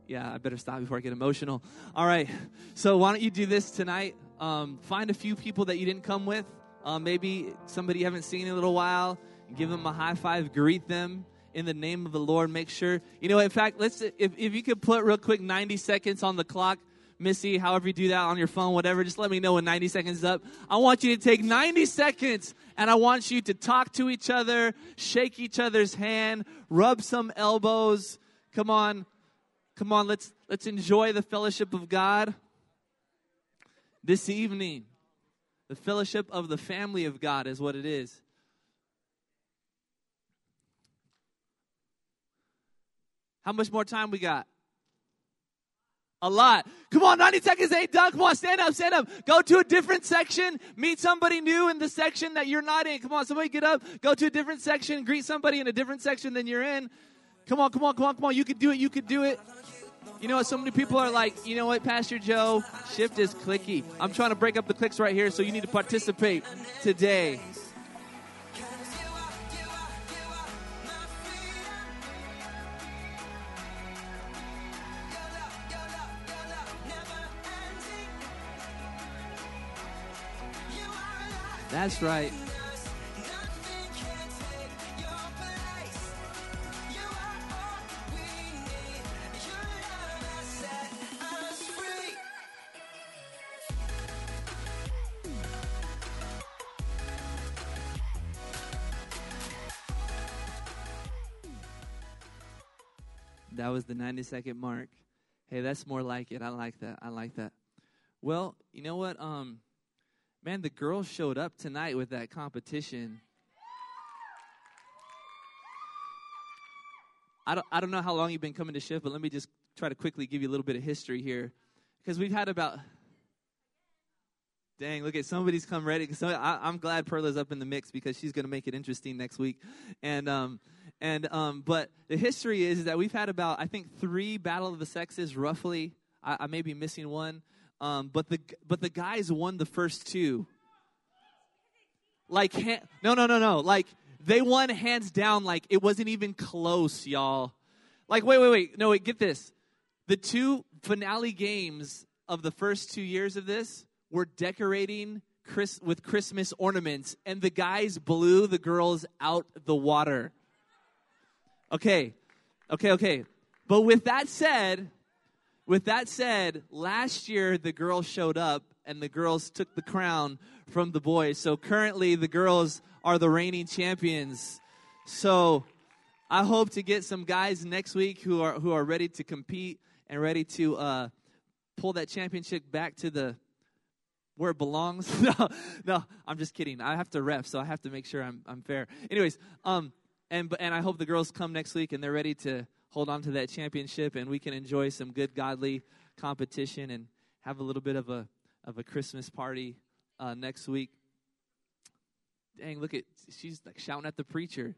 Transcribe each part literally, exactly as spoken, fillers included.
Yeah, I better stop before I get emotional. All right. So why don't you do this tonight? Um, find a few people that you didn't come with. Uh, maybe somebody you haven't seen in a little while. Give them a high five. Greet them in the name of the Lord. Make sure. You know, in fact, let's if, if you could put real quick ninety seconds on the clock. Missy, however you do that on your phone, whatever, just let me know when ninety seconds is up. I want you to take ninety seconds, and I want you to talk to each other, shake each other's hand, rub some elbows. Come on. Come on, let's let's enjoy the fellowship of God this evening. The fellowship of the family of God is what it is. How much more time we got? A lot. Come on, ninety seconds ain't done. Come on, stand up, stand up. Go to a different section. Meet somebody new in the section that you're not in. Come on, somebody get up. Go to a different section. Greet somebody in a different section than you're in. Come on, come on, come on, come on. You could do it, you could do it. You know what? So many people are like, you know what, Pastor Joe? Shift is clicky. I'm trying to break up the clicks right here, so you need to participate today. That's right. That was the ninety second mark. Hey, that's more like it. I like that. I like that. Well, you know what? Um, man, the girls showed up tonight with that competition. I don't, I don't know how long you've been coming to Shift, but let me just try to quickly give you a little bit of history here. Because we've had about, dang, look at somebody's come ready. So I, I'm glad Perla's up in the mix because she's going to make it interesting next week. And, um, and um, but the history is that we've had about, I think, three Battle of the Sexes, roughly. I, I may be missing one. Um, but the but the guys won the first two. Like, ha- no, no, no, no. Like, they won hands down. Like, it wasn't even close, y'all. Like, wait, wait, wait. No, wait, get this. The two finale games of the first two years of this were decorating Chris- with Christmas ornaments, and the guys blew the girls out the water. Okay, okay, okay. But with that said... With that said, last year the girls showed up and the girls took the crown from the boys. So currently the girls are the reigning champions. So I hope to get some guys next week who are who are ready to compete and ready to uh, pull that championship back to the where it belongs. no, no, I'm just kidding. I have to ref, so I have to make sure I'm I'm fair. Anyways, um, and and I hope the girls come next week and they're ready to hold on to that championship, and we can enjoy some good, godly competition and have a little bit of a of a Christmas party uh, next week. Dang, look at, she's like shouting at the preacher.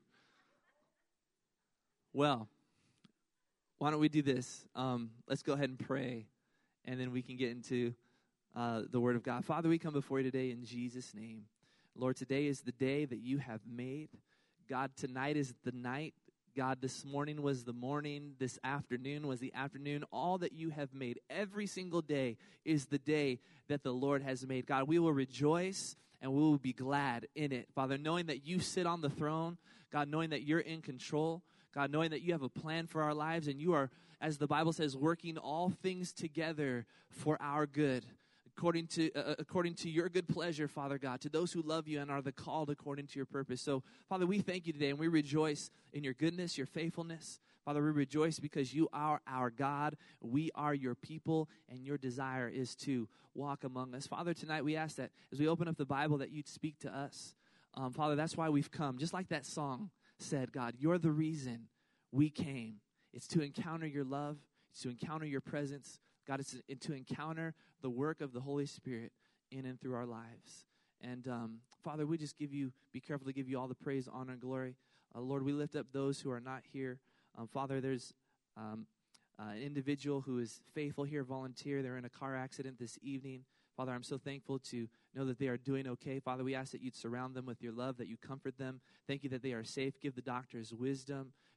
Well, why don't we do this? Um, let's go ahead and pray, and then we can get into uh, the Word of God. Father, we come before you today in Jesus' name. Lord, today is the day that you have made. God, tonight is the night. God, this morning was the morning, this afternoon was the afternoon. All that you have made, every single day is the day that the Lord has made. God, we will rejoice and we will be glad in it. Father, knowing that you sit on the throne, God, knowing that you're in control, God, knowing that you have a plan for our lives and you are, as the Bible says, working all things together for our good. According to uh, according to your good pleasure, Father God, to those who love you and are the called according to your purpose. So, Father, we thank you today, and we rejoice in your goodness, your faithfulness. Father, we rejoice because you are our God. We are your people, and your desire is to walk among us. Father, tonight we ask that as we open up the Bible that you'd speak to us. Um, Father, that's why we've come. Just like that song said, God, you're the reason we came. It's to encounter your love. It's to encounter your presence. God, it's to encounter the work of the Holy Spirit in and through our lives. And, um, Father, we just give you, be careful to give you all the praise, honor, and glory. Uh, Lord, we lift up those who are not here. Um, Father, there's um, uh, an individual who is faithful here, volunteer. They're in a car accident this evening. Father, I'm so thankful to know that they are doing okay. Father, we ask that you'd surround them with your love, that you comfort them. Thank you that they are safe. Give the doctors wisdom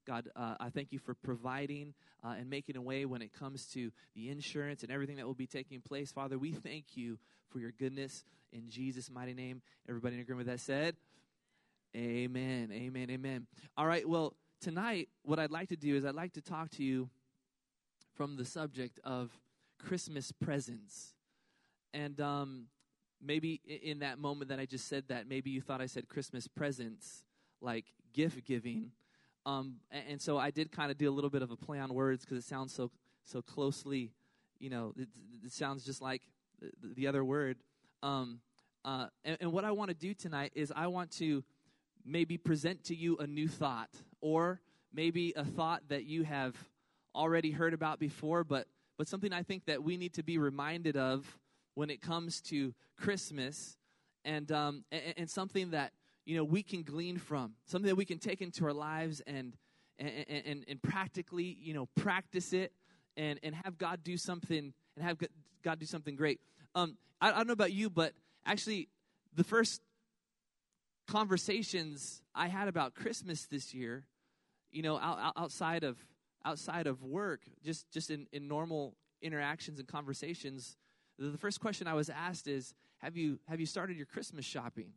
God, uh, I thank you for providing uh, and making a way when it comes to the insurance and everything that will be taking place. Father, we thank you for your goodness in Jesus' mighty name. Everybody in agreement with that said? Amen, amen, amen. All right, well, tonight, what I'd like to do is I'd like to talk to you from the subject of Christmas presents. And um, maybe in that moment that I just said that, maybe you thought I said Christmas presents, like gift giving. Um, and, and so I did kind of do a little bit of a play on words because it sounds so so closely, you know, it, it sounds just like the, the other word. Um, uh, and, and what I want to do tonight is I want to maybe present to you a new thought, or maybe a thought that you have already heard about before, but but something I think that we need to be reminded of when it comes to Christmas, and um, and, and something that, you know, we can glean from, something that we can take into our lives and and and, and practically, you know, practice it and, and have God do something and have God do something great. Um, I, I don't know about you, but actually, the first conversations I had about Christmas this year, you know, out, outside of outside of work, just just in, in normal interactions and conversations, the first question I was asked is, "Have you have you started your Christmas shopping?"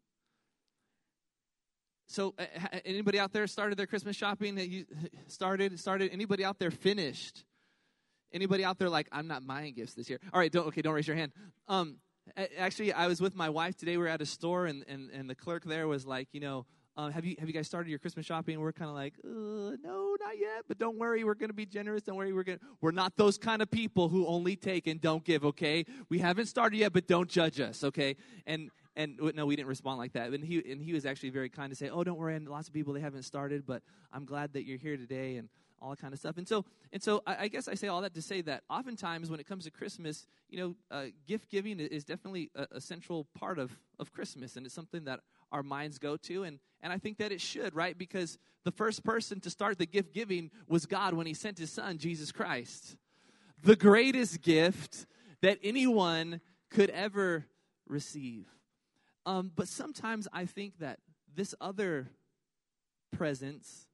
So, uh, anybody out there started their Christmas shopping? You started started. Anybody out there finished? Anybody out there like, I'm not buying gifts this year? All right, don't okay, don't raise your hand. Um, actually, I was with my wife today. We were at a store, and and, and the clerk there was like, you know, um, have you have you guys started your Christmas shopping? And we're kind of like, uh, no, not yet. But don't worry, we're going to be generous. Don't worry, we're going we're not those kind of people who only take and don't give. Okay, we haven't started yet, but don't judge us. Okay, and. And no, we didn't respond like that. And he and he was actually very kind to say, "Oh, don't worry." And lots of people, they haven't started, but I'm glad that you're here today, and all that kind of stuff. And so, and so, I, I guess I say all that to say that oftentimes when it comes to Christmas, you know, uh, gift giving is definitely a, a central part of of Christmas, and it's something that our minds go to, and and I think that it should, right? Because the first person to start the gift giving was God when He sent His Son, Jesus Christ, the greatest gift that anyone could ever receive. Um, but sometimes I think that this other presence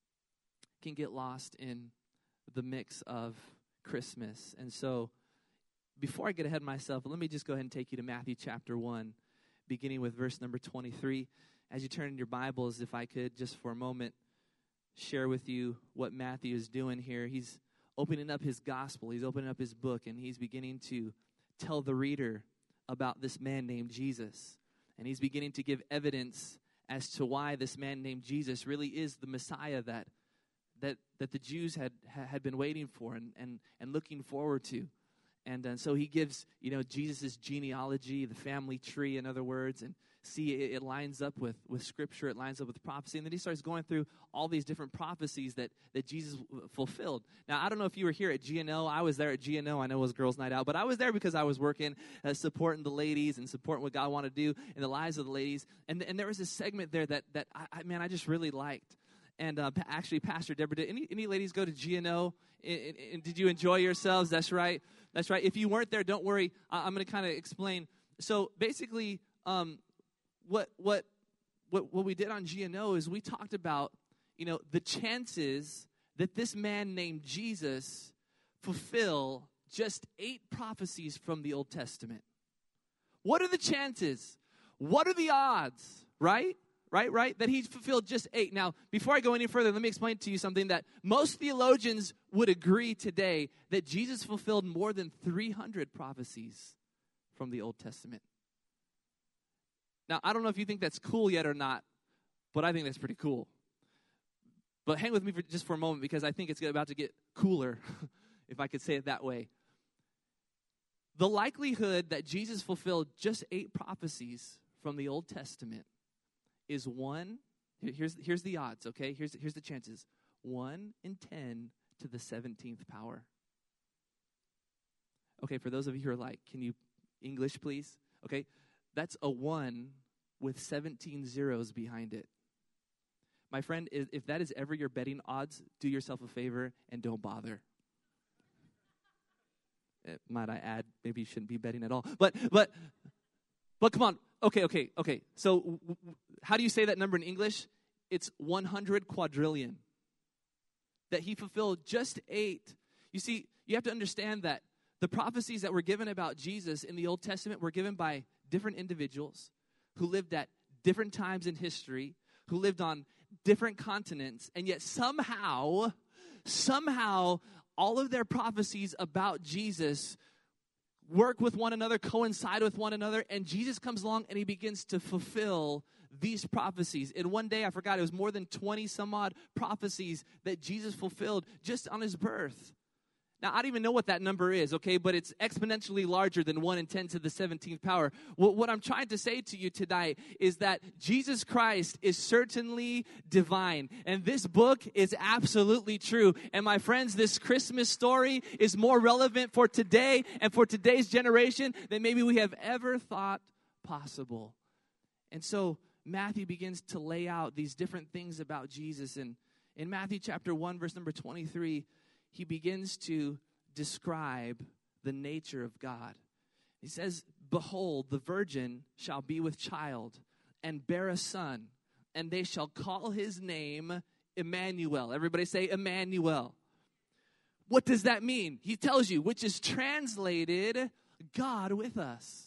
can get lost in the mix of Christmas. And so before I get ahead of myself, let me just go ahead and take you to Matthew chapter one, beginning with verse number twenty-three. As you turn in your Bibles, if I could just for a moment share with you what Matthew is doing here. He's opening up his gospel. He's opening up his book, and he's beginning to tell the reader about this man named Jesus. And he's beginning to give evidence as to why this man named Jesus really is the Messiah that that that the Jews had had been waiting for and and, and looking forward to. And, and so he gives, you know, Jesus' genealogy, the family tree, in other words, and see, it, it lines up with, with Scripture, it lines up with prophecy, and then he starts going through all these different prophecies that, that Jesus fulfilled. Now, I don't know if you were here at G N O. I was there at G N O. I know it was Girls' Night Out, but I was there because I was working, uh, supporting the ladies and supporting what God wanted to do in the lives of the ladies, and, and there was this segment there that, that I, I, man, I just really liked. And uh, actually, Pastor Deborah, did any, any ladies go to G N O? And, and, and did you enjoy yourselves? That's right. That's right. If you weren't there, don't worry. I, I'm going to kind of explain. So basically, um, what what what what we did on G N O is we talked about, you know, the chances that this man named Jesus fulfill just eight prophecies from the Old Testament. What are the chances? What are the odds? Right? Right, right, that he fulfilled just eight. Now, before I go any further, let me explain to you something that most theologians would agree today, that Jesus fulfilled more than three hundred prophecies from the Old Testament. Now, I don't know if you think that's cool yet or not, but I think that's pretty cool. But hang with me for just for a moment, because I think it's about to get cooler, if I could say it that way. The likelihood that Jesus fulfilled just eight prophecies from the Old Testament is one, here's here's the odds, okay? Here's here's the chances. One in ten to the seventeenth power. Okay, for those of you who are like, can you English, please? Okay, that's a one with seventeen zeros behind it. My friend, if that is ever your betting odds, do yourself a favor and don't bother. Uh, might I add, maybe you shouldn't be betting at all. But but but come on. Okay, okay, okay. So w- w- how do you say that number in English? It's one hundred quadrillion. that he fulfilled just eight. You see, you have to understand that the prophecies that were given about Jesus in the Old Testament were given by different individuals who lived at different times in history, who lived on different continents, and yet somehow, somehow, all of their prophecies about Jesus work with one another, coincide with one another, and Jesus comes along and he begins to fulfill these prophecies. In one day, I forgot, it was more than twenty some odd prophecies that Jesus fulfilled just on his birth. Now, I don't even know what that number is, okay, but it's exponentially larger than one in ten to the seventeenth power. What, what I'm trying to say to you tonight is that Jesus Christ is certainly divine, and this book is absolutely true. And my friends, this Christmas story is more relevant for today and for today's generation than maybe we have ever thought possible. And so Matthew begins to lay out these different things about Jesus, and in Matthew chapter one, verse number twenty-three, he begins to describe the nature of God. He says, "Behold, the virgin shall be with child and bear a son, and they shall call his name Emmanuel." Everybody say Emmanuel. What does that mean? He tells you, which is translated, God with us.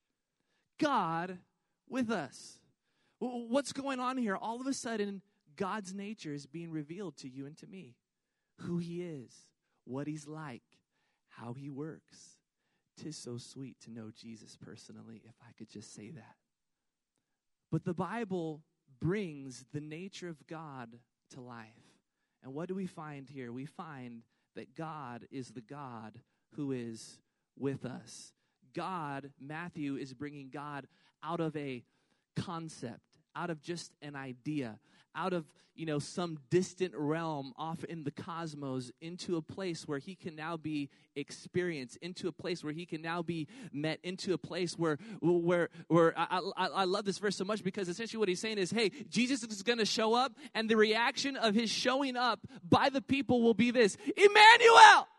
God with us. What's going on here? All of a sudden, God's nature is being revealed to you and to me. Who he is, what he's like, how he works. 'Tis so sweet to know Jesus personally, if I could just say that. But the Bible brings the nature of God to life. And what do we find here? We find that God is the God who is with us. God, Matthew is bringing God out of a concept, out of just an idea, out of, you know, some distant realm off in the cosmos into a place where he can now be experienced, into a place where he can now be met, into a place where, where, where I, I, I love this verse so much because essentially what he's saying is, hey, Jesus is going to show up, and the reaction of his showing up by the people will be this: Emmanuel!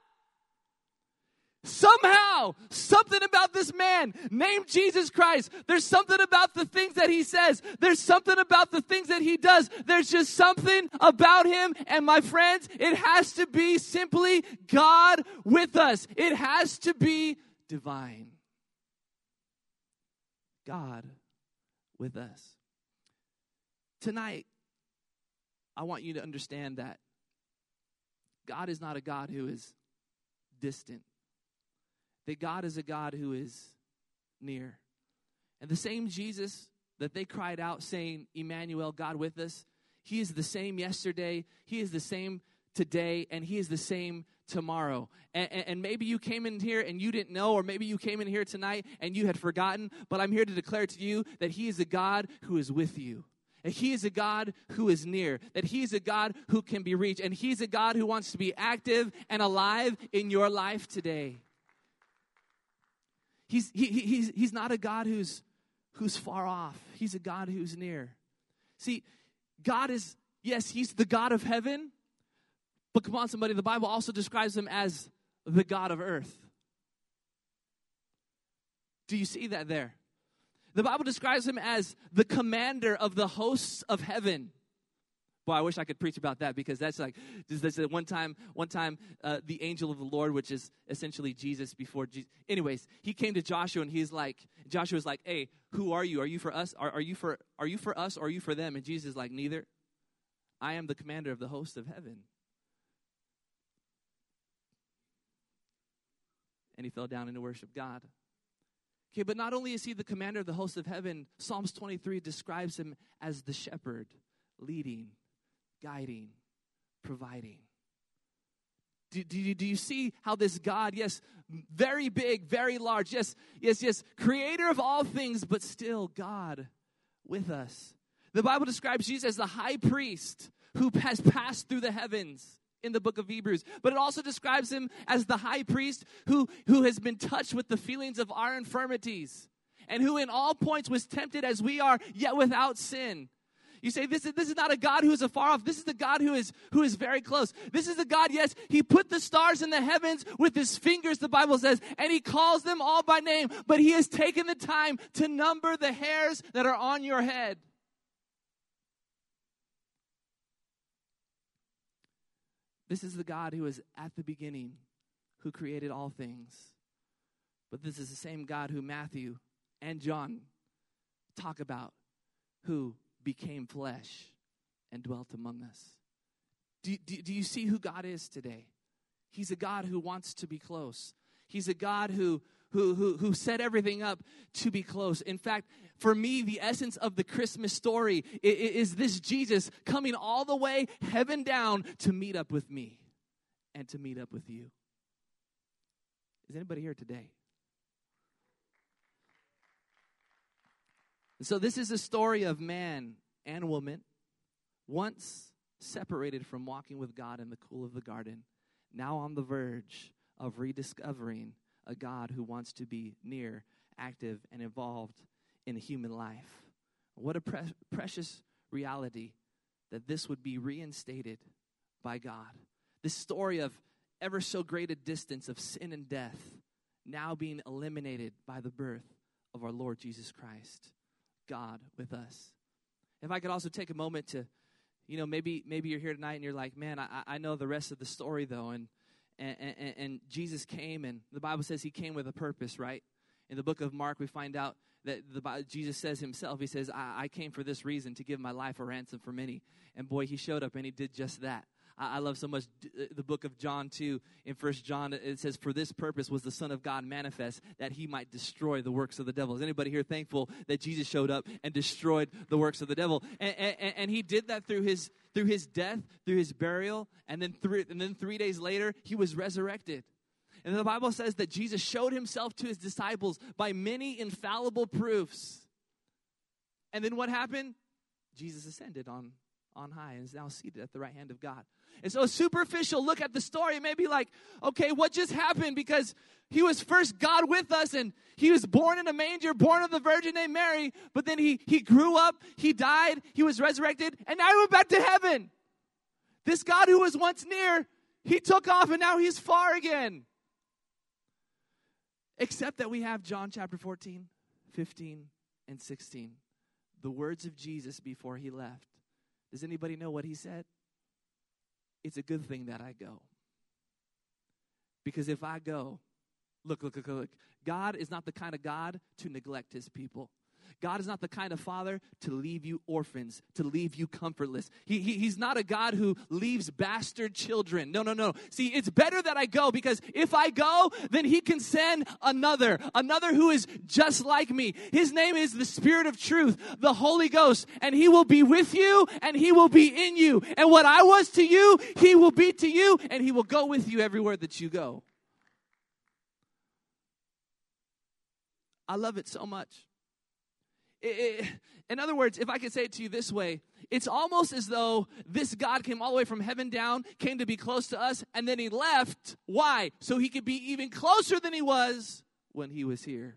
Somehow, something about this man named Jesus Christ, there's something about the things that he says, there's something about the things that he does, there's just something about him, and my friends, it has to be simply God with us. It has to be divine. God with us. Tonight, I want you to understand that God is not a God who is distant. That God is a God who is near. And the same Jesus that they cried out saying, Emmanuel, God with us, he is the same yesterday, he is the same today, and he is the same tomorrow. And, and, and maybe you came in here and you didn't know, or maybe you came in here tonight and you had forgotten, but I'm here to declare to you that he is a God who is with you. And he is a God who is near, that he is a God who can be reached, and he's a God who wants to be active and alive in your life today. He's, he, he's, he's not a God who's, who's far off. He's a God who's near. See, God is, yes, he's the God of heaven, but come on, somebody, the Bible also describes him as the God of earth. Do you see that there? The Bible describes him as the commander of the hosts of heaven. Boy, I wish I could preach about that, because that's like, this one time, one time, uh, the angel of the Lord, which is essentially Jesus before Jesus. Anyways, he came to Joshua and he's like, Joshua's like, hey, who are you? Are you for us? Are, are you for, are you for us or are you for them? And Jesus is like, neither. I am the commander of the host of heaven. And he fell down into worship God. Okay, but not only is he the commander of the host of heaven, Psalms twenty-three describes him as the shepherd, leading, guiding, providing. Do, do, you, do you see how this God, yes, very big, very large, yes, yes, yes, creator of all things, but still God with us. The Bible describes Jesus as the high priest who has passed through the heavens in the book of Hebrews. But it also describes him as the high priest who, who has been touched with the feelings of our infirmities, and who in all points was tempted as we are, yet without sin. You say, this is, this is not a God who is afar off. This is the God who is, who is very close. This is the God, yes, he put the stars in the heavens with his fingers, the Bible says, and he calls them all by name. But he has taken the time to number the hairs that are on your head. This is the God who is at the beginning, who created all things. But this is the same God who Matthew and John talk about, who became flesh and dwelt among us. Do, do, do you see who God is today? He's a God who wants to be close. He's a God who, who, who, who set everything up to be close. In fact, for me, the essence of the Christmas story is, is this Jesus coming all the way heaven down to meet up with me and to meet up with you. Is anybody here today? And so this is a story of man and woman, once separated from walking with God in the cool of the garden, now on the verge of rediscovering a God who wants to be near, active, and involved in human life. What a pre- precious reality that this would be reinstated by God. This story of ever so great a distance of sin and death now being eliminated by the birth of our Lord Jesus Christ, God with us. If I could also take a moment to, you know, maybe maybe you're here tonight and you're like, man, I, I know the rest of the story though, and, and and and Jesus came, and the Bible says he came with a purpose, right? In the book of Mark, we find out that the Jesus says himself, he says, I, I came for this reason, to give my life a ransom for many. And boy, he showed up and he did just that. I, I love so much the book of John too. In First John, it says, for this purpose was the Son of God manifest, that he might destroy the works of the devil. Is anybody here thankful that Jesus showed up and destroyed the works of the devil? And, and, and he did that through his through his death, through his burial, and then three, and then three days later, he was resurrected. And the Bible says that Jesus showed himself to his disciples by many infallible proofs. And then what happened? Jesus ascended on, on high and is now seated at the right hand of God. And so a superficial look at the story may be like, okay, what just happened? Because he was first God with us, and he was born in a manger, born of the Virgin named Mary, but then he, he grew up, he died, he was resurrected, and now he went back to heaven. This God who was once near, he took off, and now he's far again. Except that we have John chapter fourteen, fifteen, and sixteen. The words of Jesus before he left. Does anybody know what he said? It's a good thing that I go. Because if I go, look, look, look, look. God is not the kind of God to neglect his people. God is not the kind of father to leave you orphans, to leave you comfortless. He, he, he's not a God who leaves bastard children. No, no, no. See, it's better that I go, because if I go, then he can send another, another who is just like me. His name is the Spirit of Truth, the Holy Ghost, and he will be with you and he will be in you. And what I was to you, he will be to you, and he will go with you everywhere that you go. I love it so much. It, it, in other words, if I could say it to you this way, it's almost as though this God came all the way from heaven down, came to be close to us, and then he left. Why? So he could be even closer than he was when he was here.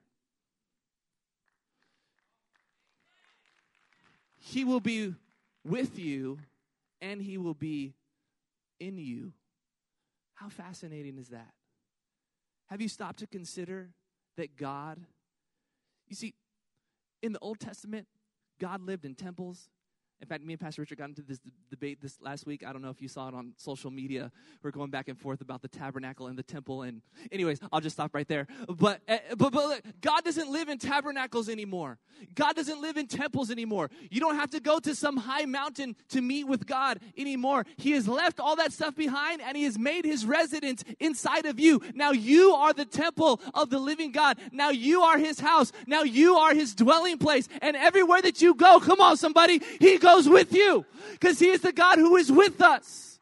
He will be with you, and he will be in you. How fascinating is that? Have you stopped to consider that God, you see, in the Old Testament, God lived in temples. In fact, me and Pastor Richard got into this d- debate this last week. I don't know if you saw it on social media. We're going back and forth about the tabernacle and the temple. And anyways, I'll just stop right there. But, uh, but, but look, God doesn't live in tabernacles anymore. God doesn't live in temples anymore. You don't have to go to some high mountain to meet with God anymore. He has left all that stuff behind, and he has made his residence inside of you. Now you are the temple of the living God. Now you are his house. Now you are his dwelling place. And everywhere that you go, come on somebody, he goes with you, because he is the God who is with us.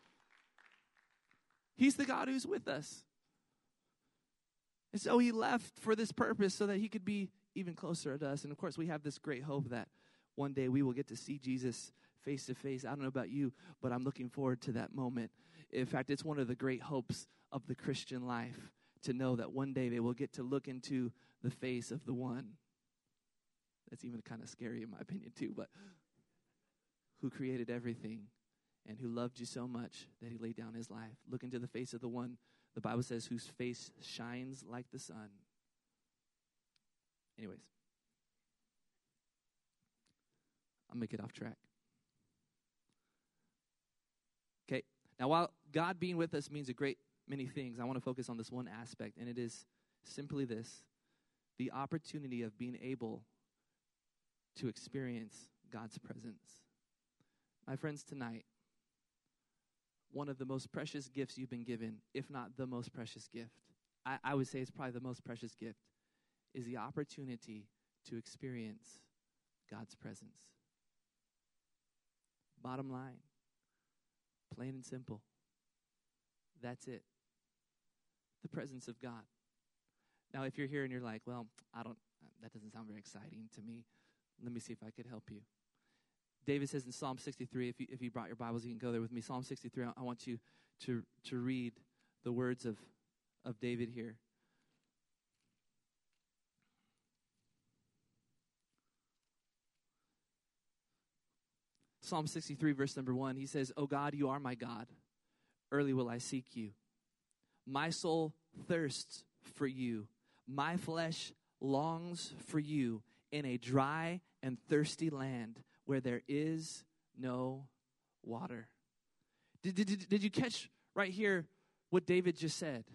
He's the God who's with us. And so he left for this purpose, so that he could be even closer to us. And of course, we have this great hope that one day we will get to see Jesus face to face. I don't know about you, but I'm looking forward to that moment. In fact, it's one of the great hopes of the Christian life, to know that one day they will get to look into the face of the one. That's even kind of scary in my opinion too, but who created everything and who loved you so much that he laid down his life. Look into the face of the one, the Bible says, whose face shines like the sun. Anyways, I'm going to get off track. Okay, Now, while God being with us means a great many things, I want to focus on this one aspect, and it is simply this: the opportunity of being able to experience God's presence. My friends, tonight, one of the most precious gifts you've been given, if not the most precious gift, I, I would say it's probably the most precious gift, is the opportunity to experience God's presence. Bottom line, plain and simple, that's it. The presence of God. Now, if you're here and you're like, well, I don't, that doesn't sound very exciting to me. Let me see if I could help you. David says in Psalm sixty-three, if you, if you brought your Bibles, you can go there with me. Psalm sixty-three, I want you to, to read the words of, of David here. Psalm sixty-three, verse number one, he says, "O God, you are my God. Early will I seek you. My soul thirsts for you. My flesh longs for you in a dry and thirsty land where there is no water." Did, did, did you catch right here what David just said?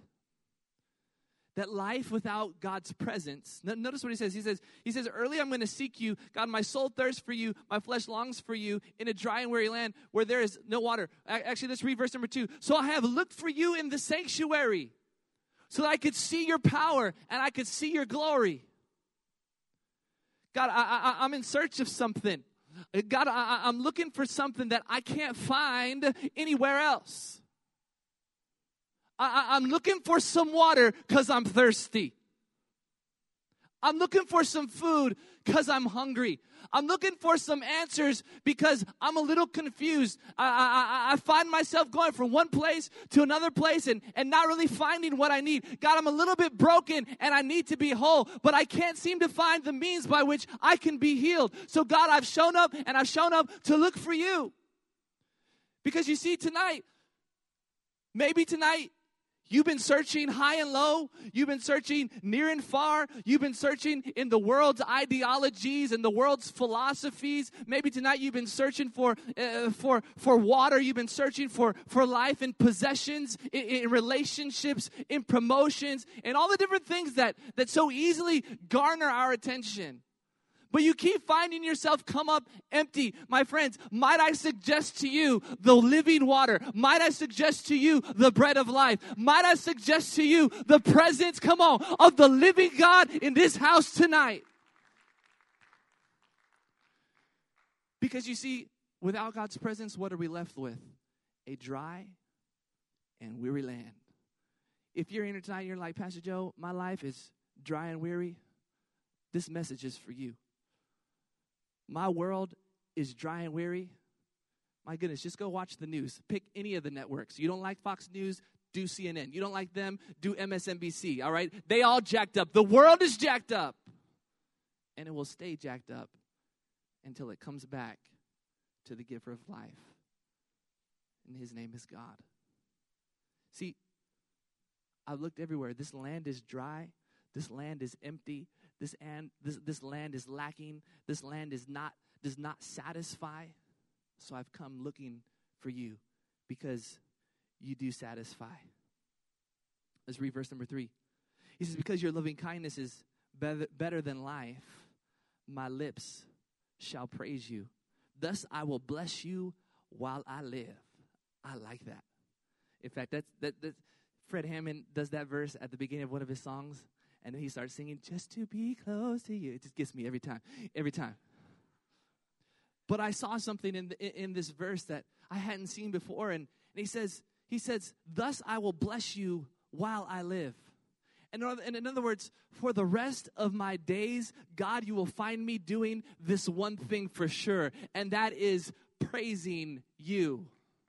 That life without God's presence, notice what he says. He says, he says, early I'm going to seek you. God, my soul thirsts for you. My flesh longs for you in a dry and weary land where there is no water. Actually, let's read verse number two. "So I have looked for you in the sanctuary so that I could see your power and I could see your glory." God, I, I, I'm in search of something. God, I, I'm looking for something that I can't find anywhere else. I, I'm looking for some water because I'm thirsty. I'm looking for some food because I'm hungry. I'm looking for some answers because I'm a little confused. I, I, I find myself going from one place to another place and, and not really finding what I need. God, I'm a little bit broken and I need to be whole, but I can't seem to find the means by which I can be healed. So God, I've shown up and I've shown up to look for you. Because you see, tonight, maybe tonight, you've been searching high and low. You've been searching near and far. You've been searching in the world's ideologies and the world's philosophies. Maybe tonight you've been searching for uh, for for water. You've been searching for, for life in possessions, in, in relationships, in promotions, and all the different things that, that so easily garner our attention. But you keep finding yourself come up empty. My friends, might I suggest to you the living water? Might I suggest to you the bread of life? Might I suggest to you the presence, come on, of the living God in this house tonight? Because you see, without God's presence, what are we left with? A dry and weary land. If you're here tonight and you're like, Pastor Joe, my life is dry and weary, this message is for you. My world is dry and weary. My goodness, just go watch the news. Pick any of the networks. You don't like Fox News, do C N N. You don't like them, do M S N B C, all right? They all jacked up. The world is jacked up. And it will stay jacked up until it comes back to the giver of life. And his name is God. See, I've looked everywhere. This land is dry. This land is empty. This and this this land is lacking. This land is not does not satisfy. So I've come looking for you because you do satisfy. Let's read verse number three. He says, "Because your loving kindness is better, better than life, my lips shall praise you. Thus I will bless you while I live." I like that. In fact, that's that that Fred Hammond does that verse at the beginning of one of his songs. And then he starts singing, "Just to be close to you." It just gets me every time, every time. But I saw something in the, in this verse that I hadn't seen before. And, and he says, he says, "Thus I will bless you while I live." And in other words, for the rest of my days, God, you will find me doing this one thing for sure. And that is praising you.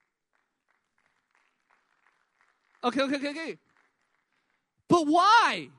Okay, okay, okay, okay. But why?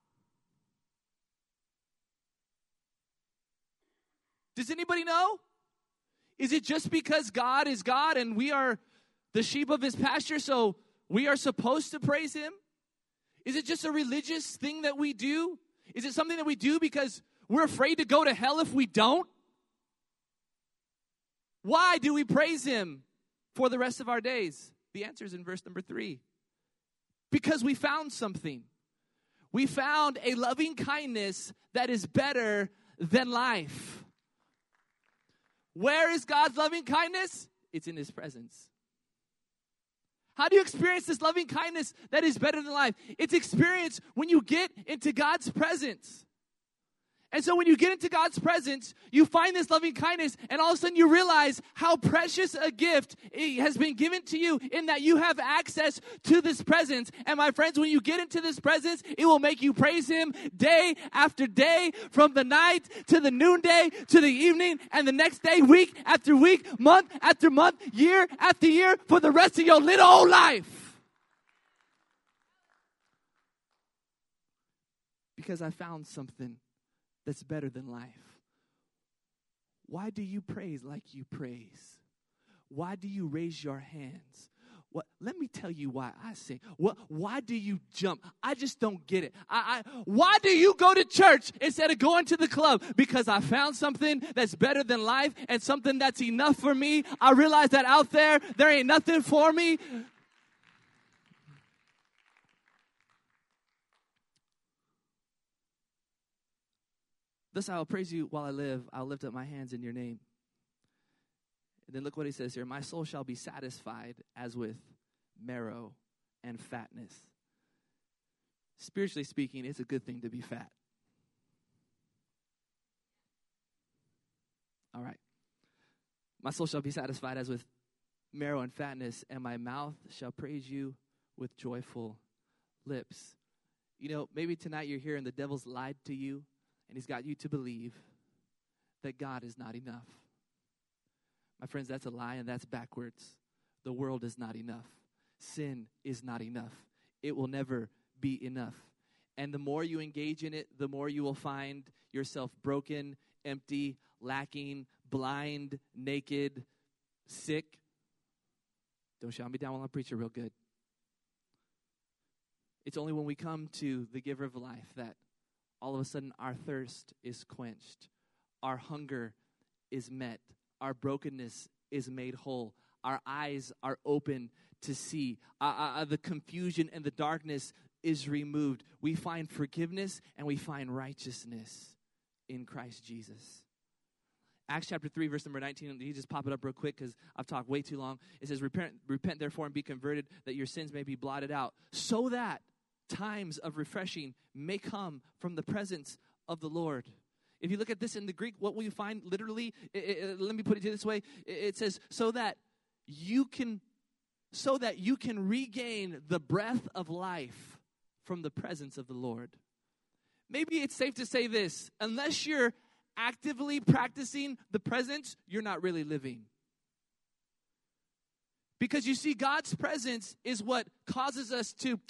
Does anybody know? Is it just because God is God and we are the sheep of his pasture, so we are supposed to praise him? Is it just a religious thing that we do? Is it something that we do because we're afraid to go to hell if we don't? Why do we praise him for the rest of our days? The answer is in verse number three. Because we found something. We found a loving kindness that is better than life. Where is God's loving kindness? It's in his presence. How do you experience this loving kindness that is better than life? It's experienced when you get into God's presence. And so when you get into God's presence, you find this loving kindness, and all of a sudden you realize how precious a gift has been given to you in that you have access to this presence. And my friends, when you get into this presence, it will make you praise him day after day, from the night to the noonday to the evening, and the next day, week after week, month after month, year after year, for the rest of your little old life. Because I found something that's better than life. Why do you praise like you praise? Why do you raise your hands? What? Let me tell you why I sing. What? Why do you jump? I just don't get it. I, I, why do you go to church instead of going to the club? Because I found something that's better than life and something that's enough for me. I realize that out there, there ain't nothing for me. Thus I will praise you while I live. I'll lift up my hands in your name. And then look what he says here. My soul shall be satisfied as with marrow and fatness. Spiritually speaking, it's a good thing to be fat. All right. My soul shall be satisfied as with marrow and fatness, and my mouth shall praise you with joyful lips. You know, maybe tonight you're here and the devil's lied to you. And he's got you to believe that God is not enough. My friends, that's a lie, and that's backwards. The world is not enough. Sin is not enough. It will never be enough. And the more you engage in it, the more you will find yourself broken, empty, lacking, blind, naked, sick. Don't shout me down while I'm preaching real good. It's only when we come to the giver of life that all of a sudden our thirst is quenched. Our hunger is met. Our brokenness is made whole. Our eyes are open to see. Uh, uh, the confusion and the darkness is removed. We find forgiveness and we find righteousness in Christ Jesus. Acts chapter three, verse number nineteen. You just pop it up real quick because I've talked way too long. It says, repent, repent therefore and be converted, that your sins may be blotted out, so that times of refreshing may come from the presence of the Lord. If you look at this in the Greek, what will you find literally? It, it, let me put it this way. It, it says, so that you can, so that you can regain the breath of life from the presence of the Lord. Maybe it's safe to say this: unless you're actively practicing the presence, you're not really living. Because you see, God's presence is what causes us to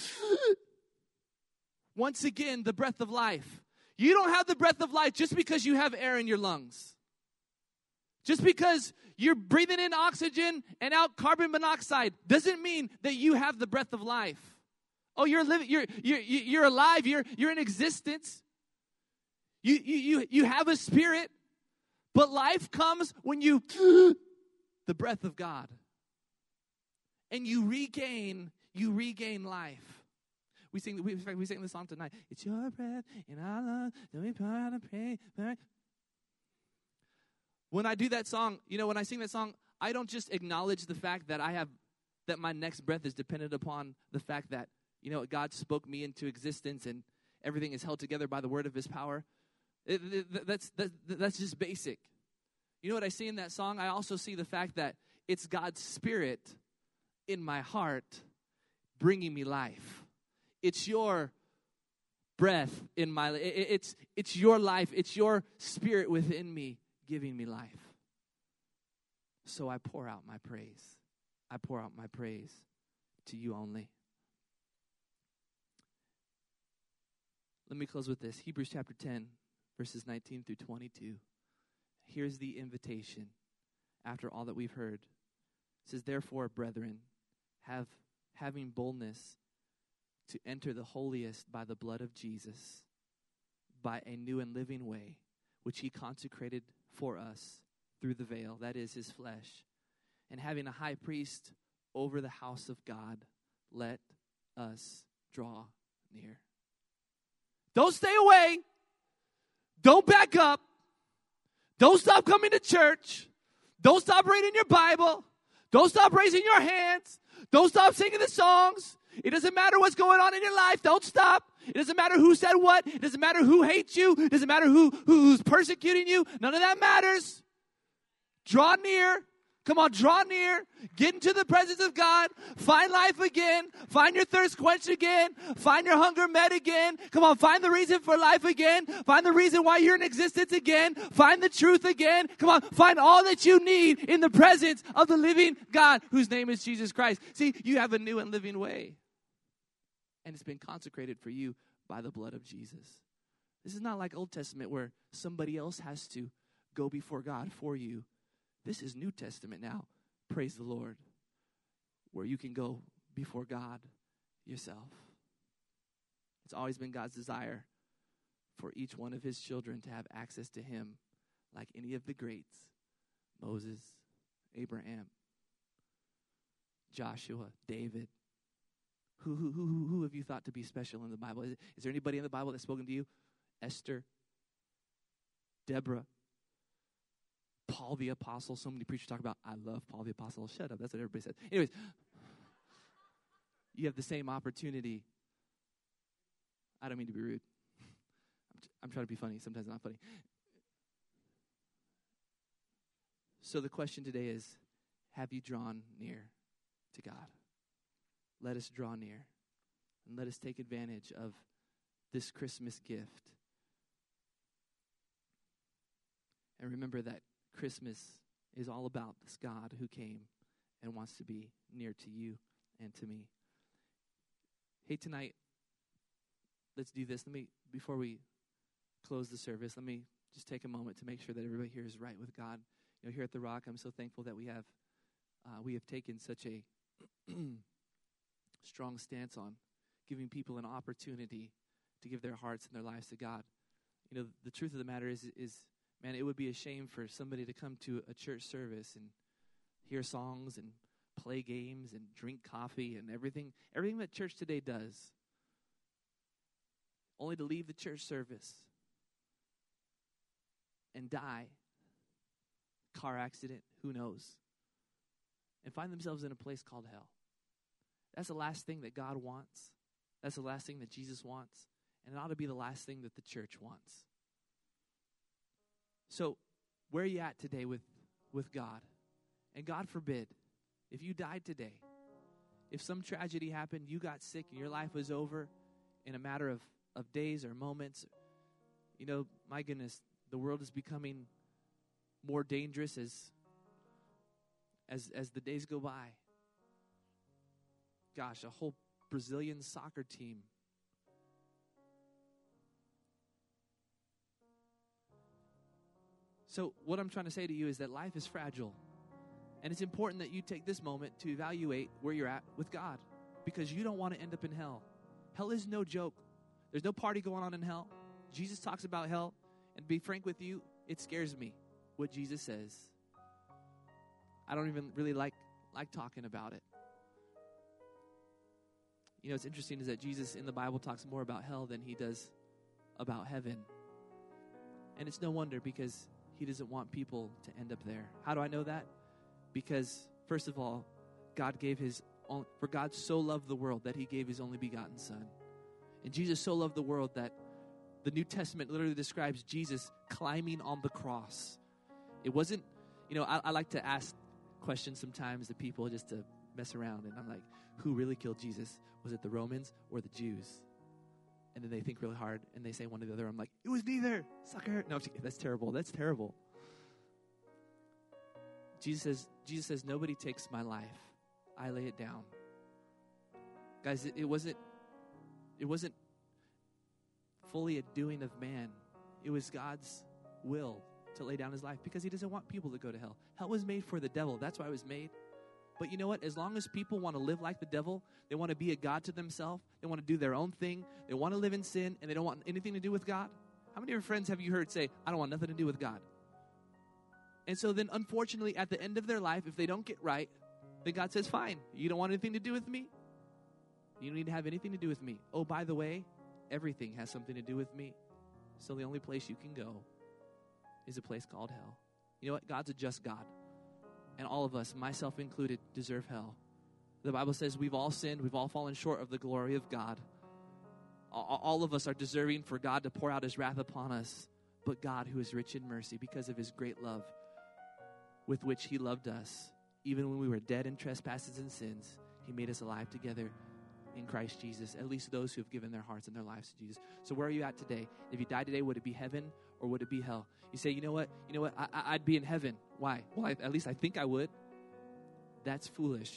once again, the breath of life. You don't have the breath of life just because you have air in your lungs. Just because you're breathing in oxygen and out carbon monoxide doesn't mean that you have the breath of life. Oh, you're living, you're you're you're alive, you're you're in existence. You you you you have a spirit, but life comes when you the breath of God. And you regain, you regain life. We sing, we, in fact, we sing this song tonight. It's your breath in our lungs that we pour out and pray. When I do that song, you know, when I sing that song, I don't just acknowledge the fact that I have, that my next breath is dependent upon the fact that, you know, God spoke me into existence and everything is held together by the word of his power. It, it, that's, that, that's just basic. You know what I see in that song? I also see the fact that it's God's spirit in my heart bringing me life. It's your breath in my life. It's, it's your life. It's your spirit within me giving me life. So I pour out my praise. I pour out my praise to you only. Let me close with this. Hebrews chapter ten, verses nineteen through twenty-two. Here's the invitation after all that we've heard. It says, therefore, brethren, have having boldness to enter the holiest by the blood of Jesus, by a new and living way, which he consecrated for us through the veil, that is his flesh. And having a high priest over the house of God, let us draw near. Don't stay away. Don't back up. Don't stop coming to church. Don't stop reading your Bible. Don't stop raising your hands. Don't stop singing the songs. It doesn't matter what's going on in your life. Don't stop. It doesn't matter who said what. It doesn't matter who hates you. It doesn't matter who, who's persecuting you. None of that matters. Draw near. Come on, draw near. Get into the presence of God. Find life again. Find your thirst quenched again. Find your hunger met again. Come on, find the reason for life again. Find the reason why you're in existence again. Find the truth again. Come on, find all that you need in the presence of the living God, whose name is Jesus Christ. See, you have a new and living way. And it's been consecrated for you by the blood of Jesus. This is not like Old Testament where somebody else has to go before God for you. This is New Testament now. Praise the Lord. Where you can go before God yourself. It's always been God's desire for each one of his children to have access to him like any of the greats. Moses, Abraham, Joshua, David. Who, who, who, who have you thought to be special in the Bible? Is, is there anybody in the Bible that's spoken to you? Esther, Deborah, Paul the Apostle. So many preachers talk about, I love Paul the Apostle. Shut up. That's what everybody says. Anyways, you have the same opportunity. I don't mean to be rude. I'm, t- I'm trying to be funny. Sometimes I'm not funny. So the question today is, have you drawn near to God? Let us draw near. And let us take advantage of this Christmas gift. And remember that Christmas is all about this God who came and wants to be near to you and to me. Hey, tonight, let's do this. Let me, before we close the service, let me just take a moment to make sure that everybody here is right with God. You know, here at The Rock, I'm so thankful that we have, uh, we have taken such a strong stance on giving people an opportunity to give their hearts and their lives to God. You know, the truth of the matter is, is man, it would be a shame for somebody to come to a church service and hear songs and play games and drink coffee and everything, everything that church today does, only to leave the church service and die, car accident, who knows, and find themselves in a place called hell. That's the last thing that God wants. That's the last thing that Jesus wants. And it ought to be the last thing that the church wants. So, where are you at today with, with God? And God forbid, if you died today, if some tragedy happened, you got sick and your life was over in a matter of, of days or moments, you know, my goodness, the world is becoming more dangerous as, as, as the days go by. Gosh, a whole Brazilian soccer team. So what I'm trying to say to you is that life is fragile. And it's important that you take this moment to evaluate where you're at with God. Because you don't want to end up in hell. Hell is no joke. There's no party going on in hell. Jesus talks about hell. And to be frank with you, it scares me what Jesus says. I don't even really like, like talking about it. You know, what's interesting is that Jesus in the Bible talks more about hell than he does about heaven. And it's no wonder because he doesn't want people to end up there. How do I know that? Because, first of all, God gave his own, for God so loved the world that he gave his only begotten Son. And Jesus so loved the world that the New Testament literally describes Jesus climbing on the cross. It wasn't, you know, I, I like to ask questions sometimes to people just to mess around. And I'm like, who really killed Jesus? Was it the Romans or the Jews? And then they think really hard and they say one or the other. I'm like, it was neither. Sucker. No, that's terrible. That's terrible. Jesus says, Jesus says, nobody takes my life. I lay it down. Guys, it, it wasn't, it wasn't fully a doing of man. It was God's will to lay down his life because he doesn't want people to go to hell. Hell was made for the devil. That's why it was made. But you know what? As long as people want to live like the devil, they want to be a god to themselves, they want to do their own thing, they want to live in sin, and they don't want anything to do with God. How many of your friends have you heard say, I don't want nothing to do with God? And so then, unfortunately, at the end of their life, if they don't get right, then God says, fine, you don't want anything to do with me? You don't need to have anything to do with me. Oh, by the way, everything has something to do with me. So the only place you can go is a place called hell. You know what? God's a just God. And all of us, myself included, deserve hell. The Bible says we've all sinned. We've all fallen short of the glory of God. All of us are deserving for God to pour out his wrath upon us. But God, who is rich in mercy, because of his great love with which he loved us, even when we were dead in trespasses and sins, he made us alive together in Christ Jesus, at least those who have given their hearts and their lives to Jesus. So where are you at today? If you died today, would it be heaven or would it be hell? You say, you know what? You know what? I, I, I'd be in heaven. Why? Well, I, at least I think I would. That's foolish.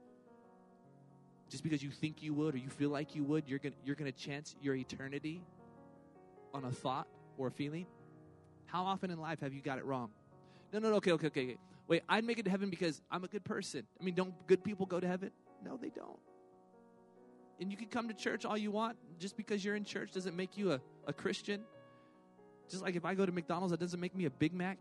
Just because you think you would or you feel like you would, you're going you're going to chance your eternity on a thought or a feeling? How often in life have you got it wrong? No, no, no, okay, okay, okay. Wait, I'd make it to heaven because I'm a good person. I mean, don't good people go to heaven? No, they don't. And you can come to church all you want. Just because you're in church doesn't make you a, a Christian. Just like if I go to McDonald's, that doesn't make me a Big Mac.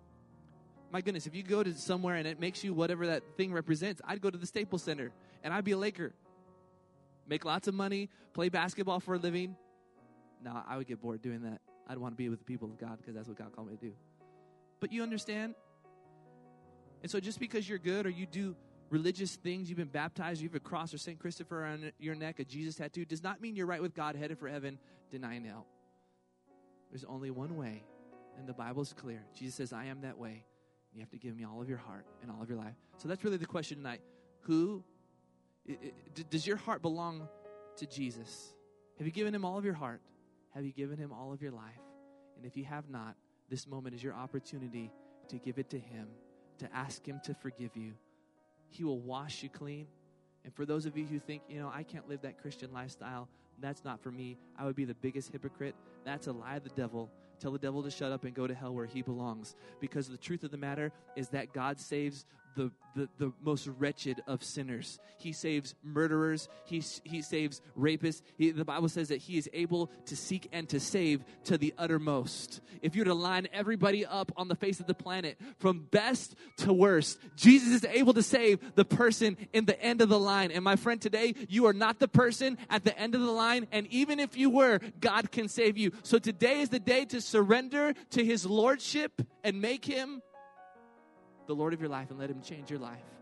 My goodness, if you go to somewhere and it makes you whatever that thing represents, I'd go to the Staples Center and I'd be a Laker. Make lots of money, play basketball for a living. No, I would get bored doing that. I'd want to be with the people of God because that's what God called me to do. But you understand? And so just because you're good or you do religious things, you've been baptized, you have a cross or Saint Christopher on your neck, a Jesus tattoo, does not mean you're right with God, headed for heaven, denying hell. There's only one way, and the Bible's clear. Jesus says, I am that way. You have to give me all of your heart and all of your life. So that's really the question tonight. Who, it, it, does your heart belong to Jesus? Have you given him all of your heart? Have you given him all of your life? And if you have not, this moment is your opportunity to give it to him, to ask him to forgive you. He will wash you clean. And for those of you who think, you know, I can't live that Christian lifestyle, that's not for me, I would be the biggest hypocrite. That's a lie of the devil. Tell the devil to shut up and go to hell where he belongs. Because the truth of the matter is that God saves the, the, the most wretched of sinners. He saves murderers. He, he saves rapists. He, the Bible says that he is able to seek and to save to the uttermost. If you were to line everybody up on the face of the planet from best to worst, Jesus is able to save the person in the end of the line. And my friend, today, you are not the person at the end of the line. And even if you were, God can save you. So today is the day to surrender to his lordship and make him the Lord of your life and let him change your life.